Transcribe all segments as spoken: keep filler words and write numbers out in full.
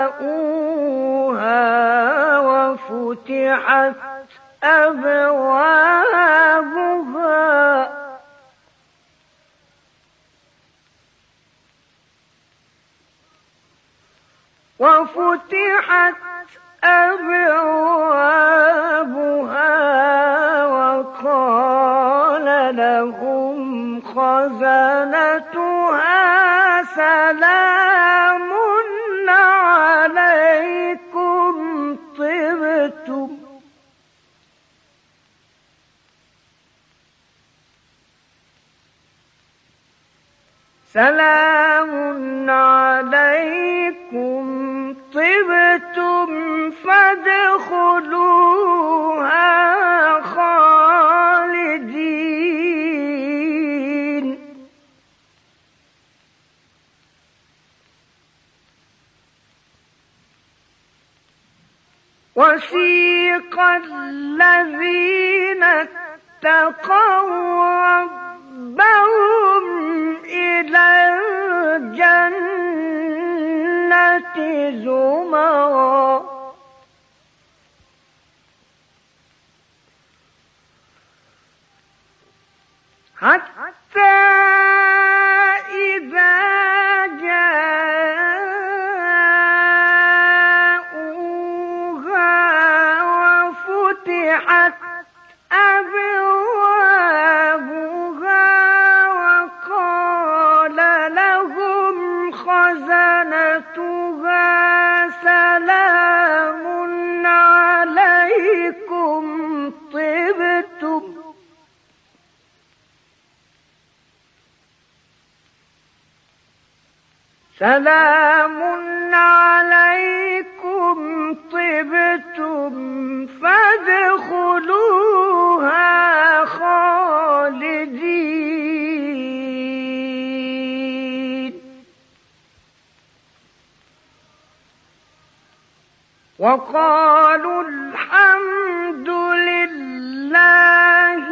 وفتحت أبوابها وفتحت أبوابها وقال لهم خزنتها سلام عليكم طبتم سلام عليكم طبتم فادخلوها خالدين وسيق الذين اتقوا ربهم إلى الجنة زمرا حتى إذا جاءوها وفتحت أبوابها وقال لهم خزنتها سلام عليكم طبتم سلام عليكم طبتم فادخلوها خالدين وقالوا الحمد لله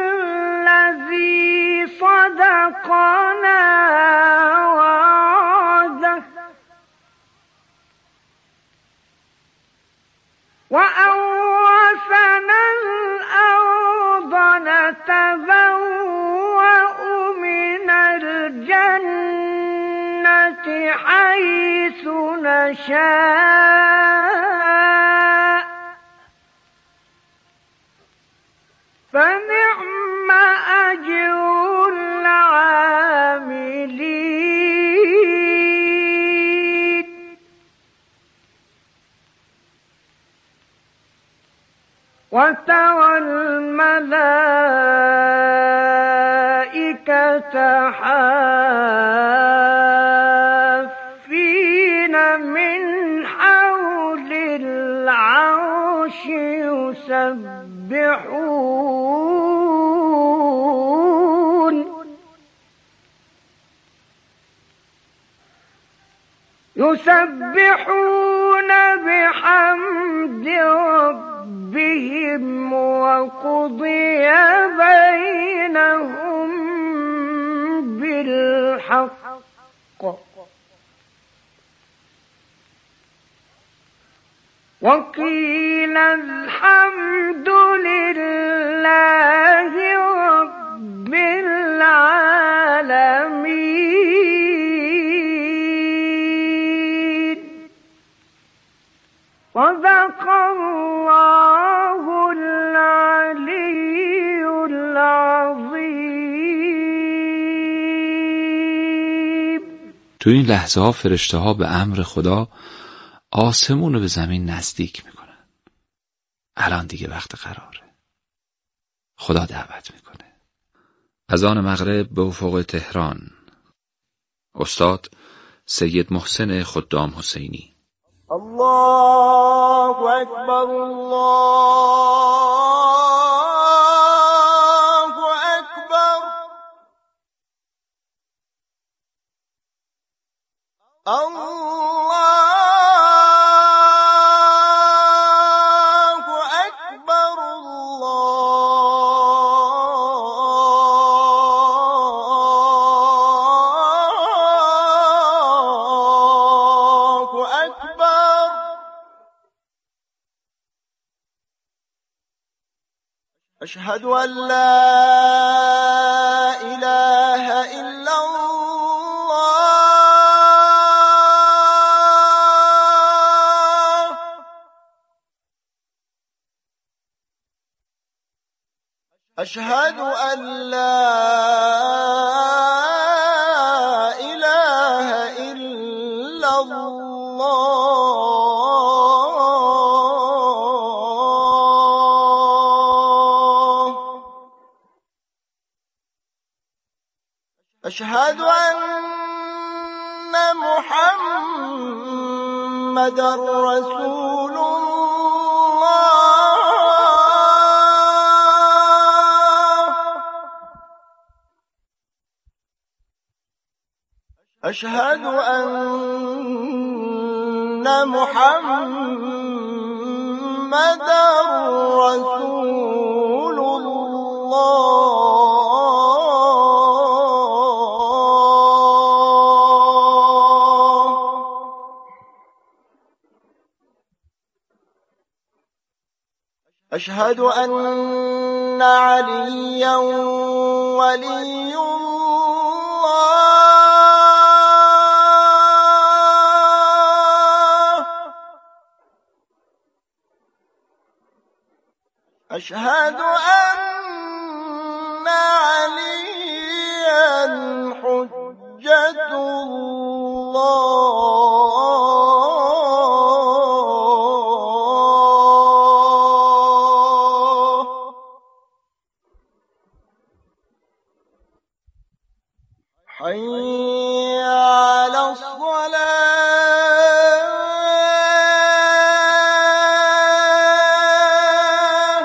الذي صدقنا وعده وأورثنا الأرض نتبوأ من الجنة حيث نشاء فنعم أجر العاملين وترى الملائكة حافين من حول العرش يسبحون يسبحون بحمد ربهم وقضي بينهم بالحق وقيل الحمد لله رب العالمين صدق الله العلي العظیم. تو این لحظه ها فرشته ها به امر خدا آسمون رو به زمین نزدیک میکنن. الان دیگه وقت قراره. خدا دعوت میکنه. اذان مغرب به افق تهران. استاد سید محسن خدام حسینی. الله اکبر الله اکبر الله اکبر الله اکبر أشهد أن لا إله إلا الله. أشهد أن لا إله إلا الله. أشهد أن محمدا رسول الله. أشهد أن محمدا رسول الله. أشهد أن عليا ولي الله. أشهد أن عليا حجة الله. حي على الصلاة.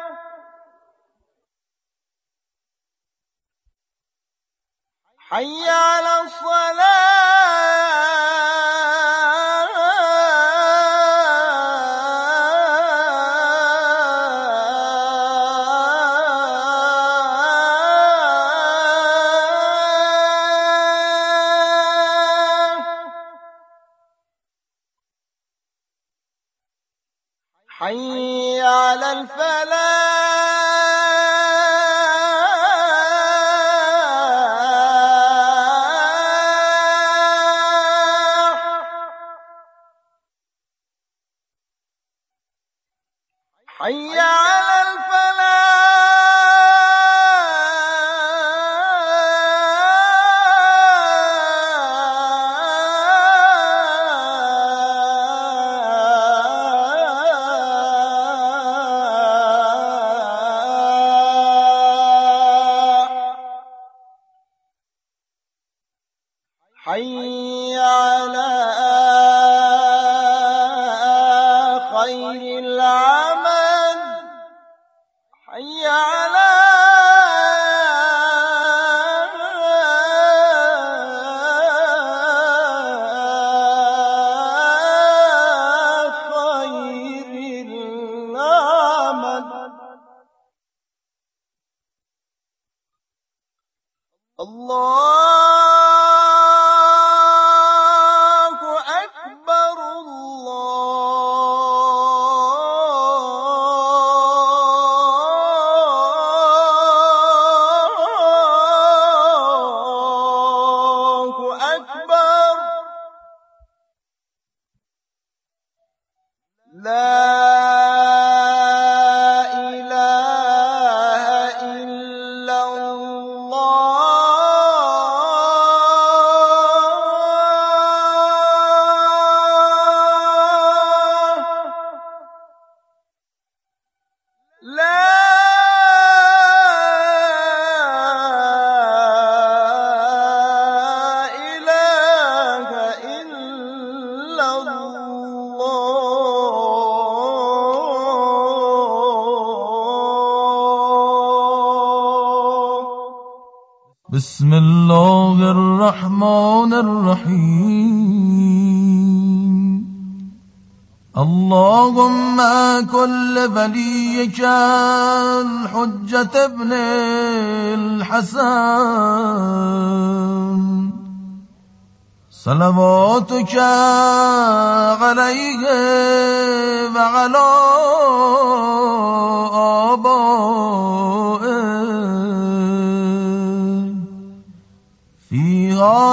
حي على حي على الفلاح. حي على حي على خير العمل. حي على خير العمل. الله لا إله إلا الله. لا إله إلا الله. بسم الله الرحمن الرحيم. اللهم كل وليك الحجة ابن الحسن صلواتك عليه وعلى آبائه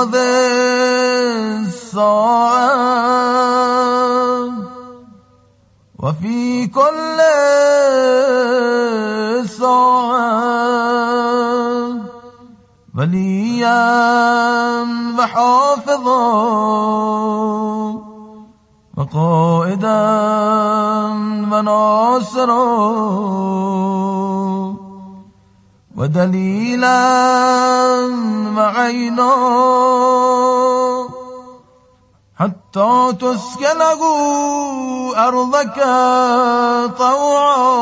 هذه الساعة وفي كل ساعة وليا وحافظا وقائدا وناصرا ودليلا وعينا حتى تسكنه أرضك طوعا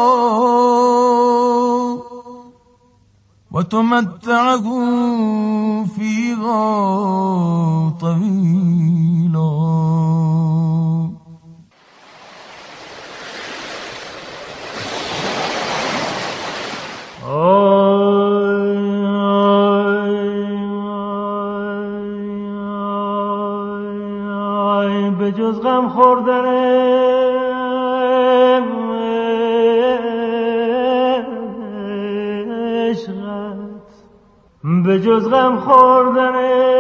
وتمتعه فيها طويلا. به جز غم خوردن عشقت، به جز غم خوردن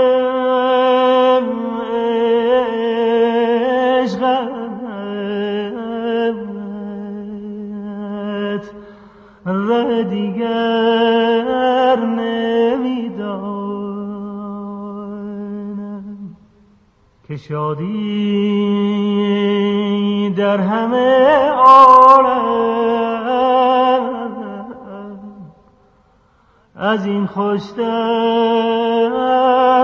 عشقت ره دیگر نمیدانم که شادی در همه عالم از این خوشتر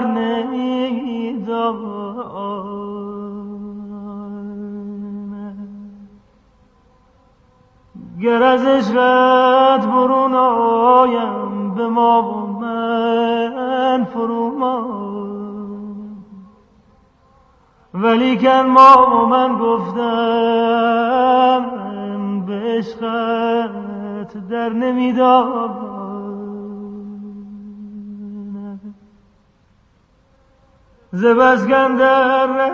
نمیدانم. گر از عشقت برون آیم به ما و من فرومان، ولیکن ما و من گفتم به عشقت در نمیدانم. ز بس گندر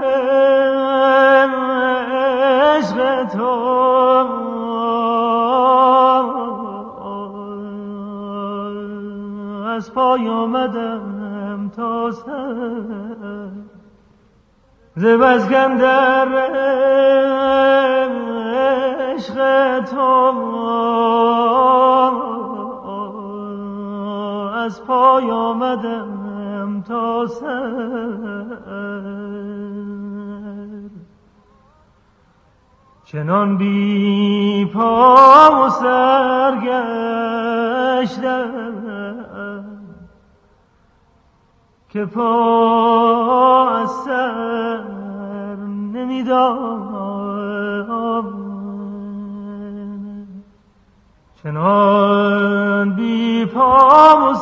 عشق تو از پای آمدم تا سر، ز بس گندر عشق تو از پای آمدم تا سر. چنان بی پا و سرگشتم که پا از سر نمیدانم. چنان بی پا و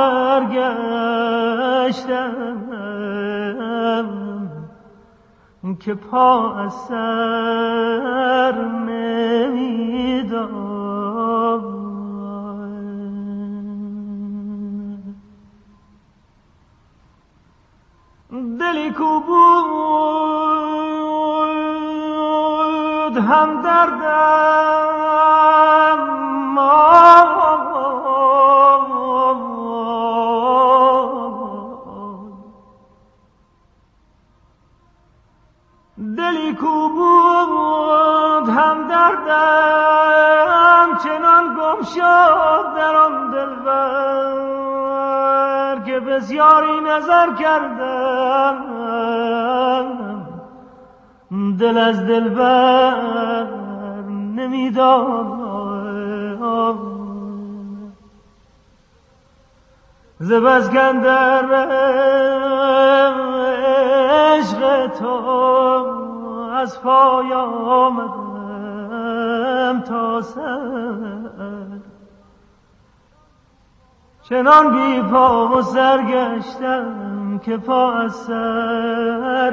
سرگشتم که پا از سر نمیدانم. دلی کو بود هم دردم دلی کو بود هم دردم چنان گم شد در آن دلبر که بسیاری نظر کردم دل از دلبر نمیدانم. ز بس گندر عشق تو از پای آمدم تا سر، چنان بی پا و سرگشتم که پا از سر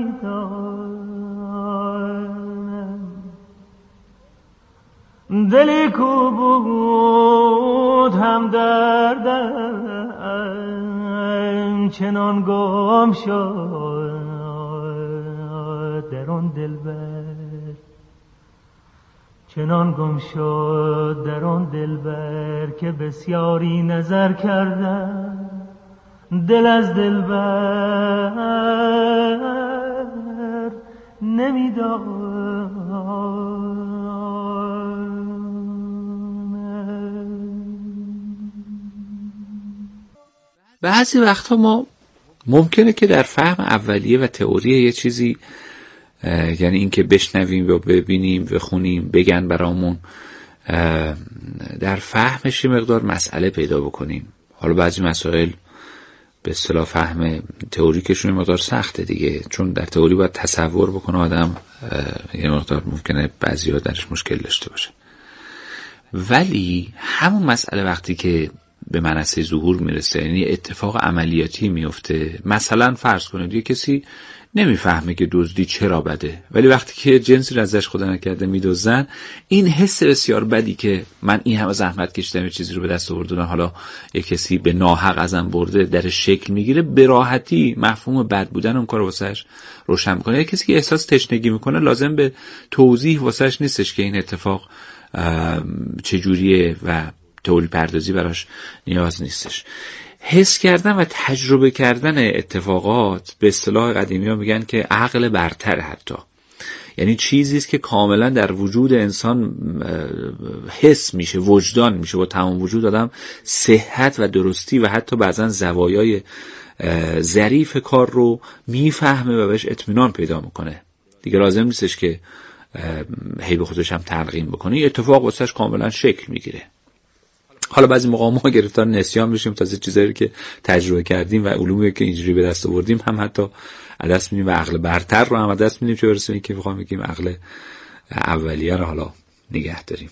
نمیدانم. دلی کو بود هم دردم چنان گم شد در آن دلبر، چنان گم شد در آن دلبر که بسیاری نظر کردم دل از دلبر نمیداند. بعضی وقتا ما ممکنه که در فهم اولیه و تئوری یه چیزی، یعنی این که بشنویم و ببینیم و خونیم بگن برامون، در فهمش یه مقدار مسئله پیدا بکنیم. حالا بعضی مسائل به اصطلاح فهم تئوریکشون مقدار سخته دیگه، چون در تئوری باید تصور بکنه آدم، یه مقدار ممکنه بعضی‌ها درش مشکل داشته باشه. ولی همون مسئله وقتی که به منصه ظهور میرسه، یعنی اتفاق عملیاتی میفته، مثلا فرض کنید یه کسی نمیفهمه که دزدی چرا بده، ولی وقتی که جنسی رو ازش خدا نکرده میدزدن، این حس بسیار بدی که من این همه زحمت کشیدم یه چیزی رو به دست آوردم، حالا یه کسی به ناحق ازم برده، در شکل میگیره، به راحتی مفهوم بد بودن اون کارو واسش روشن میکنه. یه کسی که احساس تشنگی میکنه لازم به توضیح واسش نیستش که این اتفاق چجوریه و تئوری پردازی براش نیاز نیستش. حس کردن و تجربه کردن اتفاقات به اصطلاح قدیمی ها میگن که عقل برتر، حتی یعنی چیزی است که کاملا در وجود انسان حس میشه، وجدان میشه، با تمام وجود آدم صحت و درستی و حتی بعضا زوایای ظریف کار رو میفهمه و بهش اطمینان پیدا میکنه. دیگه لازم نیستش که هی به خودش هم تلقین بکنه، اتفاق واسش کاملا شکل میگیره. حالا بعضی موقع ما گرفتار نسیان بشیم، تازه چیزایی که تجربه کردیم و علومی که اینجوری به دست آوردیم هم حتی از دست میدیم و عقل برتر رو هم از دست میدیم، چه برسه اینکه بخوام بگیم عقل اولیه رو حالا نگه داریم.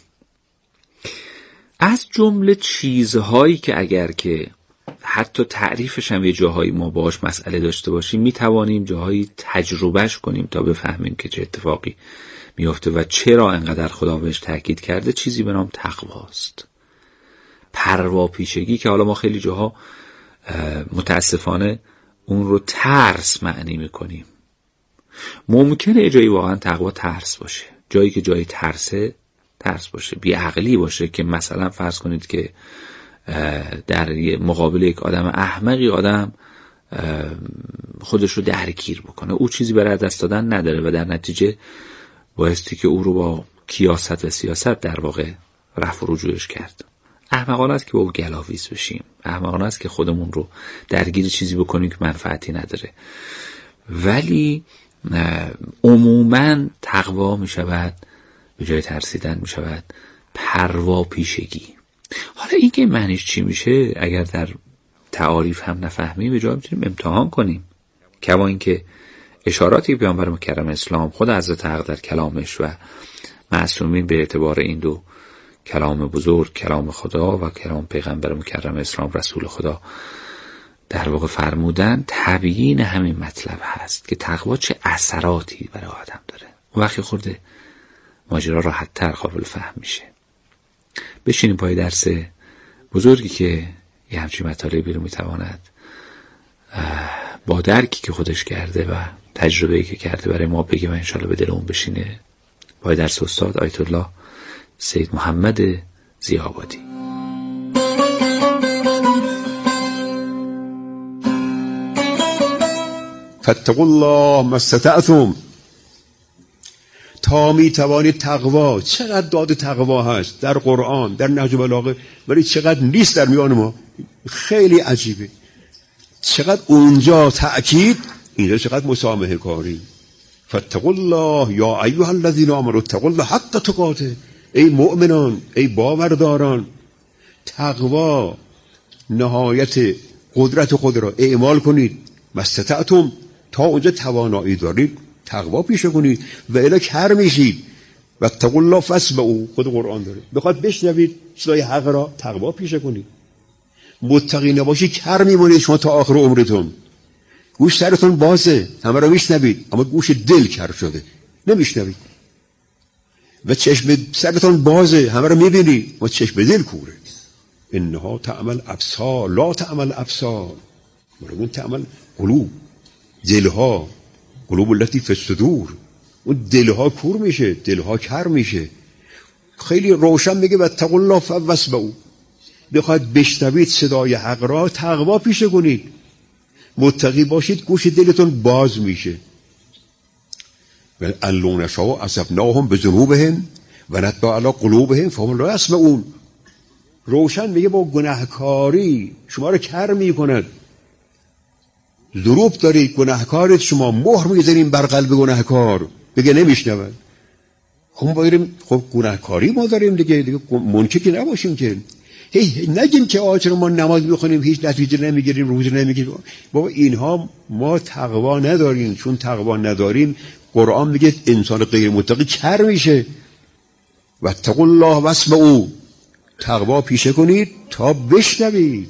از جمله چیزهایی که اگر که حتی تعریفش هم یه جاهایی ما باهاش مسئله داشته باشیم، میتوانیم جاهایی تجربهش کنیم تا بفهمیم که چه اتفاقی میفته و چرا انقدر خدا بهش تاکید کرده، چیزی به نام تقواست. پرواپیشگی که حالا ما خیلی جاها متاسفانه اون رو ترس معنی میکنیم. ممکنه یه جایی واقعا تقوا ترس باشه، جایی که جایی ترسه ترس باشه، بیعقلی باشه، که مثلا فرض کنید که در مقابل یک آدم احمقی آدم خودش رو درگیر بکنه، او چیزی برای دست دادن نداره و در نتیجه بایستی که او رو با کیاست و سیاست در واقع رفع و رجوعش کرد. احمقانه است که با او گلاویز بشیم، احمقانه است که خودمون رو درگیر چیزی بکنیم که منفعتی نداره. ولی عموماً تقوا می شود به جای ترسیدن می شود پرواپیشگی. حالا این که معنیش چی میشه اگر در تعاریف هم نفهمیم، به جای میتونیم امتحان کنیم. کما این که اشاراتی که پیامبر مکرم اسلام خود حضرت حق در کلامش و معصومین به اعتبار این دو کلام بزرگ، کلام خدا و کلام پیغمبر مکرم اسلام رسول خدا، در واقع فرمودن، تبیین همین مطلب هست که تقوا چه اثراتی برای آدم داره. اون وقتی خورده ماجرا راحت تر قابل فهم میشه. بشینیم پای درس بزرگی که یه همچین مطالبی رو میتواند با درکی که خودش کرده و تجربه‌ای که کرده برای ما بگه و انشالله به دلمون بشینه. پای درس استاد آیت الله سید محمد ضیاءآبادی. فاتقوا الله ما استطعتم. تا می توانید تقوا، چقدر داد تقوا هست در قرآن، در نهج البلاغه، ولی چقدر نیست در میان ما. خیلی عجیبه، چقدر اونجا تأکید، اینجا چقدر مسامحه کاری. فاتقوا الله یا ایها الذین آمنوا اتقوا الله حق تقاته. ای مؤمنان، ای باورداران، تقوا نهایت قدرت خود را اعمال کنید. ما استطعتم، تا اونجا توانایی دارید تقوا پیشه کنید و الا کر میشید. و اتقوا الله فاسمعوا، خود قرآن داره، بخواد بشنوید صدای حق را تقوا پیشه کنید. متقی نباشید کر میمونید شما تا آخر عمرتون. گوش سرتون بازه، همه را میشنوید، اما گوش دل کر شده نمیشنوید. و چشم سرتون بازه، همه را میبینید، و چشم دل کوره. انها تعمل ابصار لا تعمل ابصار، ولكن تعمل قلوب. دلها، قلوب التي في الصدور، اون دلها کور میشه، دلها کر میشه. خیلی روشن میگه واتقوا الله فاسمعوا، بخواید بشنوید صدای حق را تقوا پیشه کنید. متقی باشید گوش دلتون باز میشه. و ان نشاء عذبناهم بذنوبهم و نطبع علی قلوبهم فهم لا یسمعون. روشن میگه با گناهکاری شما رو کر میکند. ذنوب دارید، گناهکارید، شما مهر میذارین بر قلب گناهکار، بگه نمیشنود. خب ما داریم، خب گناهکاری ما داریم دیگه، دیگه منکر که نباشیم که. هی نگیم که آج رو ما نماز میخونیم هیچ نتیجه نمیگیریم، روزی نمیگیریم. بابا اینها ما تقوا نداریم. چون تقوا نداریم قرآن میگه انسان غیر متقی کر میشه. و اتقوا الله واسمعوا، تقوا پیشه کنید تا بشنوید.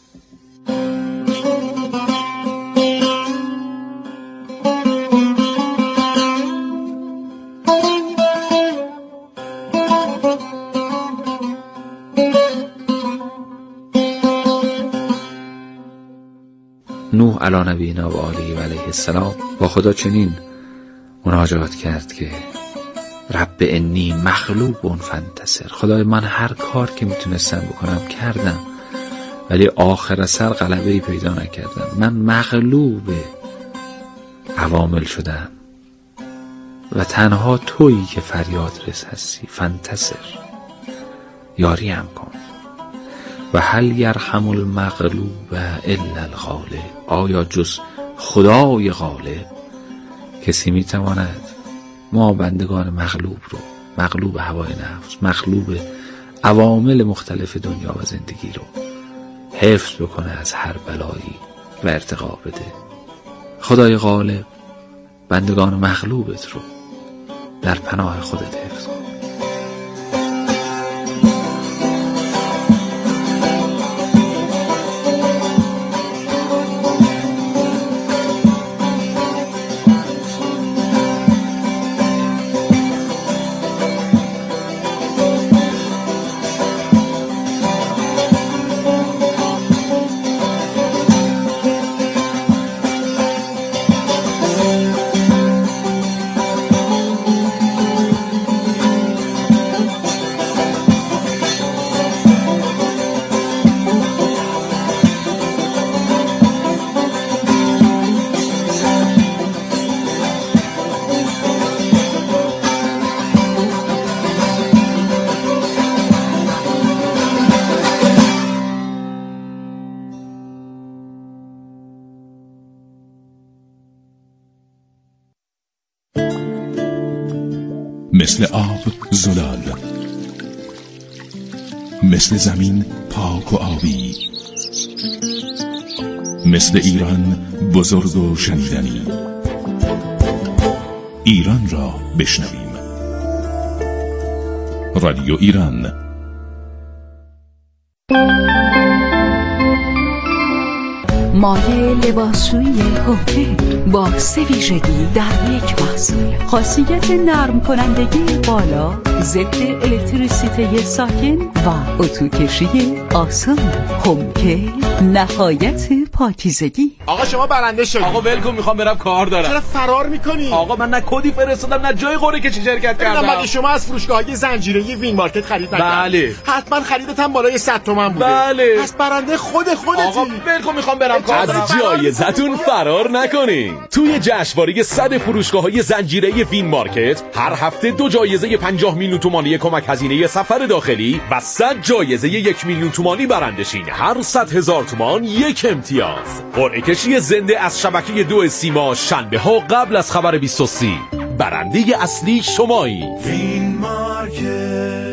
نوح علی نبینا و آله و علیه السلام با خدا چنین مناجات کرد که رب انی مغلوب فانتصر. خدای من هر کار که میتونستم بکنم کردم، ولی آخر سر غلبه‌ای پیدا نکردم. من مغلوب عوامل شدم و تنها تویی که فریاد رس هستی. فانتصر، یاریم کن. و هل یرحم المغلوب الا الغالب. آیا جز خدای غالب کسی میتواند ما بندگان مغلوب رو، مغلوب هوای نفس، مغلوب عوامل مختلف دنیا و زندگی رو حفظ بکنه از هر بلایی و ارتقا بده؟ خدای غالب بندگان مغلوبت رو در پناه خودت حفظ کن. مثل آب زلال، مثل زمین پاک و آبی، مثل ایران بزرگ و شنیدنی. ایران را بشنویم. رادیو ایران. مایه لباسشویی هوکه با سه ویژگی در یک محصول. خاصیت نرم کنندگی بالا، ضد الکتریسیته ساکن و اتوکشی آسان. هوکه نهایت پاکیزگی. آقا شما برنده شدید. آقا ولکن، میخوام برم کار دارم. چرا فرار میکنی؟ آقا من نه کدی فرستادم نه جای قرعه کشی شرکت کردم. مگه شما از فروشگاه‌های زنجیره‌ای وین مارکت خرید نکردید؟ بله. حتما خریدت هم بالای صد تومن بوده. بله. پس برنده خود خودتی. آقا ولکن، میخوام برم کار دارم. از جایزتون فرار نکنین. توی جشنواره صد فروشگاه‌های زنجیره‌ای وین مارکت هر هفته دو جایزه پنجاه میلیون تومانی کمک هزینه سفر داخلی و صد جایزه یک میلیون تومانی برنده شین. هر صد هزار تومان یک امتیاز. قرعه کشی زنده از شبکه دو سیما شنبه ها قبل از خبر بیست و سه. برنده اصلی شمایی. وین مارکت.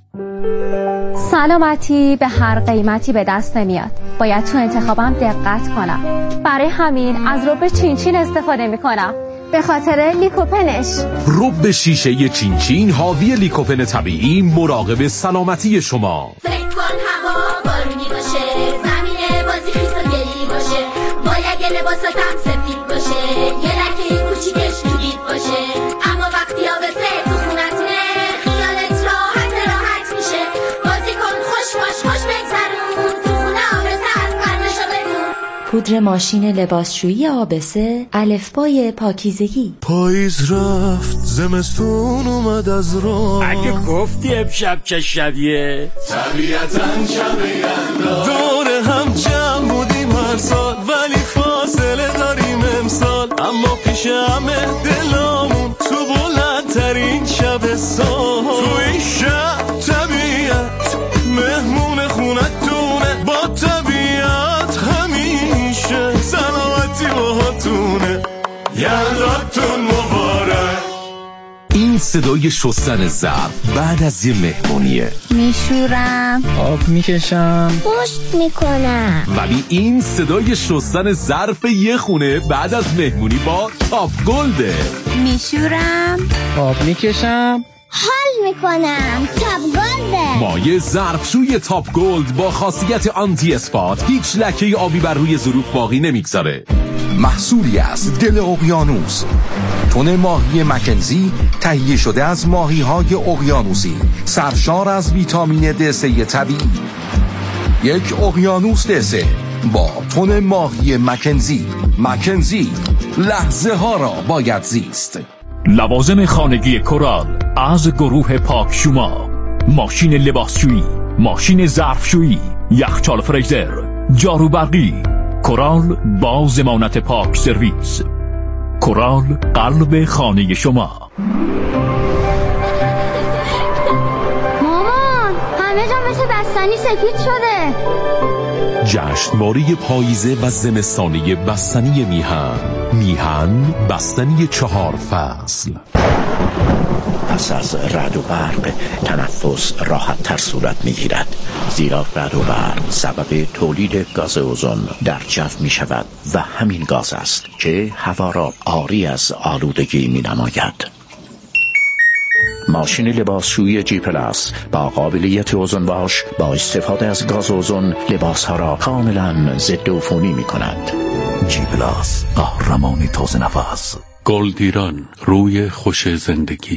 سلامتی به هر قیمتی به دست نمیاد. باید تو انتخابم دقت کنم. برای همین از رب چینچین استفاده میکنم. به خاطر لیکوپنش. رب شیشه چینچین حاوی لیکوپن طبیعی مراقب سلامتی شما. فکر کن هوا بارونی باشه، زمین بازی خیس و گلی باشه، باید یه لباساتم سفید باشه، یه لکه کوچیکش تو دید باشه، اما وقتی آبسه تو خونتونه خیالت راحت راحت میشه. بازی کن خوش باش خوش بگذرون، تو خونه آبسه از قرنشو بدون. پودر ماشین لباسشویی آبسه، الفبای پاکیزگی. پاییز رفت زمستون اومد از راه، اگه گفتی امشب چه شبیه طبیعتاً شبیه انداز. دور هم جمع بودیم هر سال ولی فاصله شمع دلامون تو بلندترین شبستان، تو این شب طبیعت مهمون خونتونه، با طبیعت همیشه سلامتی باهاتونه، یلداتون مبارک. این صدای شستن ظرف بعد از یه مهمونیه. میشورم، آب میکشم، پشت میکنم. ولی این صدای شستن ظرف یه خونه بعد از مهمونی با تاپ گلده. میشورم، آب میکشم، حال میکنم. تاپ گلده. مایع ظرفشوی تاپ گلد با خاصیت آنتی اسپات هیچ لکه آبی بر روی ظروف باقی نمیگذاره. محصولی است دل اقیانوس، تن ماهی مکنزی تهیه شده از ماهی های اقیانوسی، سرشار از ویتامین د سه طبیعی. یک اقیانوس د سه با تن ماهی مکنزی. مکنزی، لحظه ها را باید زیست. لوازم خانگی کورال از گروه پاک شوما، ماشین لباسشویی، ماشین ظرفشویی، یخچال فریزر، جارو برقی. کورال با ضمانت پاک سرویس. کورال، قلب خانه شما. مامان، همه جا مثل بستنی سفید شده. جشنواره پاییزه و زمستانی بستنی میهن. میهن بستنی چهار فصل. پس از رعد و برق تنفس راحت تر صورت می گیرد، زیرا رعد و برق سبب تولید گاز اوزون در جو می شود و همین گاز است که هوا را عاری از آلودگی می نماید. ماشین لباسشویی جی پلاس با قابلیت اوزون واش با استفاده از گاز اوزون لباس ها را کاملا ضد عفونی می کند. جی پلاس، قهرمان تازه نفس. گلد ایران، روی خوش زندگی.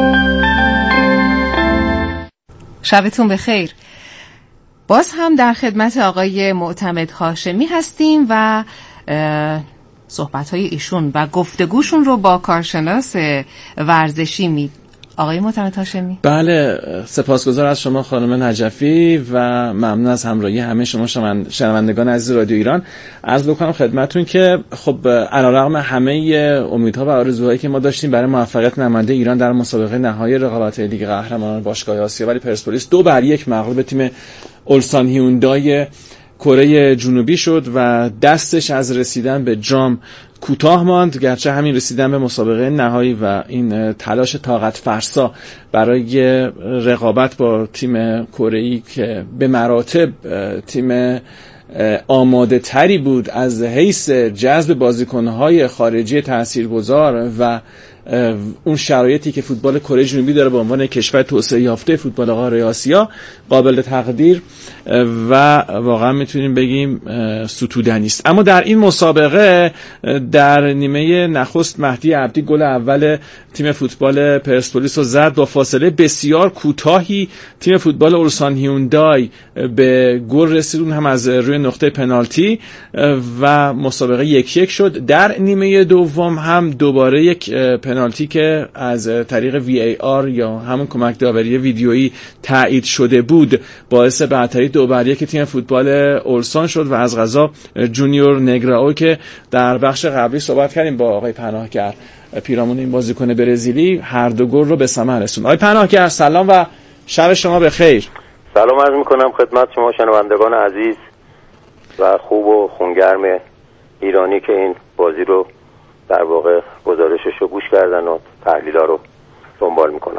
شبتون بخیر. باز هم در خدمت آقای معتمد هاشمی هستیم و صحبت‌های ایشون و گفتگوشون رو با کارشناس ورزشی می آقای معتمد هاشمی. بله، سپاسگزار از شما خانم نجفی و ممنون از همراهی همه شما شنوندگان عزیز رادیو ایران. عرض بکنم خدمتتون که خب علیرغم همه امیدها و آرزوهایی که ما داشتیم برای موفقیت نماینده ایران در مسابقه نهایی رقابت لیگ قهرمانان باشگاه آسیا، ولی پرسپولیس دو بر یک مغلوب تیم اولسان هیوندای کره جنوبی شد و دستش از رسیدن به جام کوتاه ماند. گرچه همین رسیدن به مسابقه نهایی و این تلاش طاقت فرسا برای رقابت با تیم کره‌ای که به مراتب تیم آماده تری بود از حیث جذب بازیکن‌های خارجی تاثیرگذار و اون شرایطی که فوتبال کره جنوبی داره به عنوان کشور توسعه یافته فوتبال قاره آسیا، قابل تقدیر و واقعا میتونیم بگیم ستودنی است. اما در این مسابقه در نیمه نخست مهدی عبدی گل اول تیم فوتبال پرسپولیس رو زد. با فاصله بسیار کوتاهی تیم فوتبال اولسان هیوندای به گل رسید، اون هم از روی نقطه پنالتی، و مسابقه یک یک شد. در نیمه دوم هم دوباره یک پنالتی که از طریق وی ای آر یا همون کمک داوری ویدیویی تایید شده بود باعث برتری دو بر یک تیم فوتبال اولسان شد و از قضا جونیور نگراو که در بخش قبلی صحبت کردیم با آقای پناهگر پیرامون این بازیکن برزیلی هر دو گل رو به ثمر رسوند. آقای پناهگر سلام و شب شما بخیر. سلام عرض می‌کنم خدمت شما شنوندگان عزیز و خوب و خونگرم ایرانی که این بازی رو در واقع گزارشش رو گوش کردن و تحلیل‌ها رو دنبال میکنن.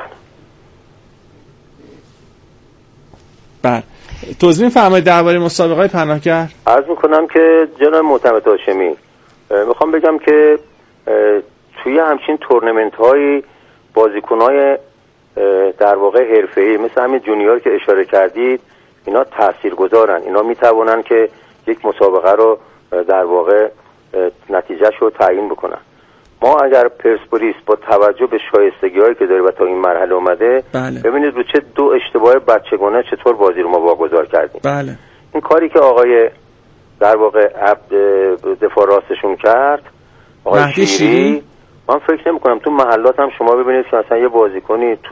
بله، توضیح فرمایید درباره مسابقه پناهگر. عرض میکنم که جناب معتمد هاشمی، میخوام بگم که توی همچین تورنمنت‌های بازیکن‌های در واقع حرفه‌ای مثل همین جونیور که اشاره کردید، اینا تاثیرگذارن، اینا میتوانن که یک مسابقه رو در واقع نتیجهش رو تعیین بکنن. ما اگر پرسپولیس با توجه به شایستگی‌هایی که داره و تا این مرحله اومده، بله. ببینید رو چه دو اشتباه بچگانه چطور بازی رو ما واگذار کردیم. بله. این کاری که آقای در واقع دفاع راستشون کرد، آقای شیری، من فکر نمی‌کنم تو محلات هم شما ببینید که مثلا یه بازیکنی